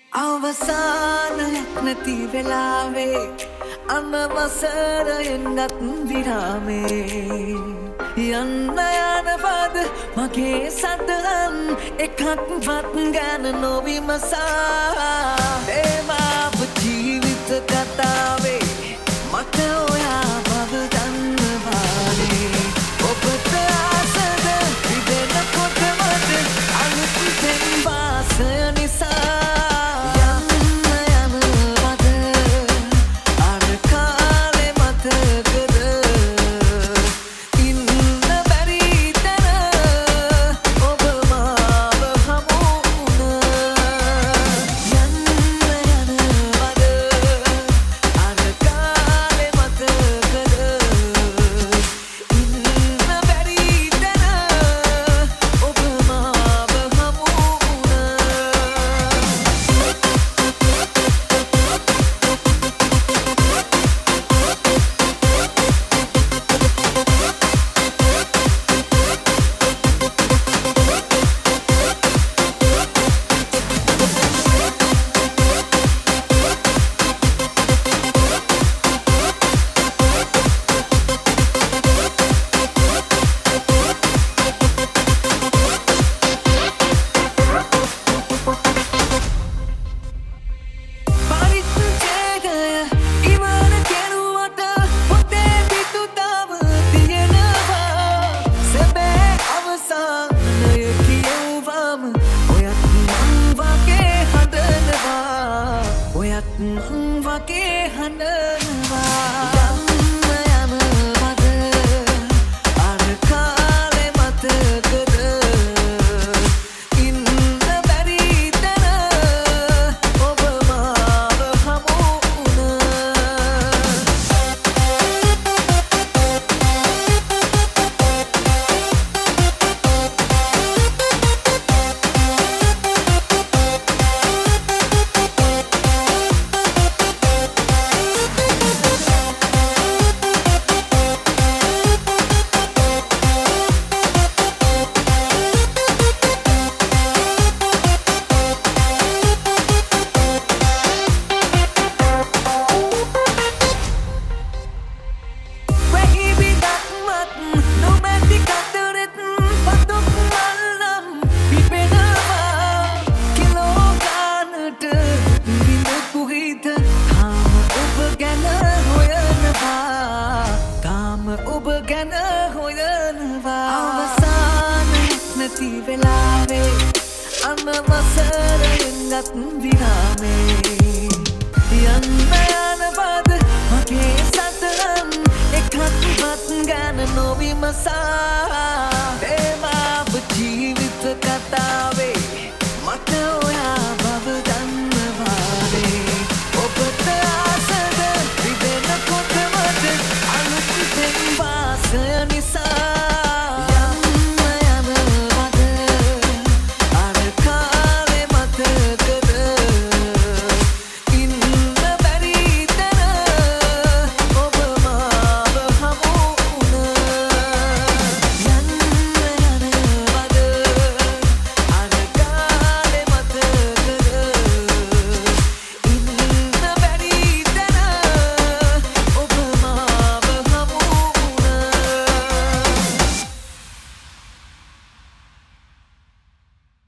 අවසානයක් නැති වෙලාවේ අනවසරයෙන්වත් විරාමේ යන්න යනවද මගේ සදහන් එකක්වත් ගැන නොවිමසා ඒමාව ජීවිත කතාවේ මට ඔයා බව දන්නවානේ ඔබට ආසද ඉදෙනකොට මට අලුතෙන් වාසය නිසා වගේ හඬනවා යන්න යනවද අර කාලේ මතකද ඉන්න බැරි තැන ඔබ මාව හමු ඔබ ගැන හොයනවා අවසානයක් නැති වෙලාවේ අනවසරයෙන්වත්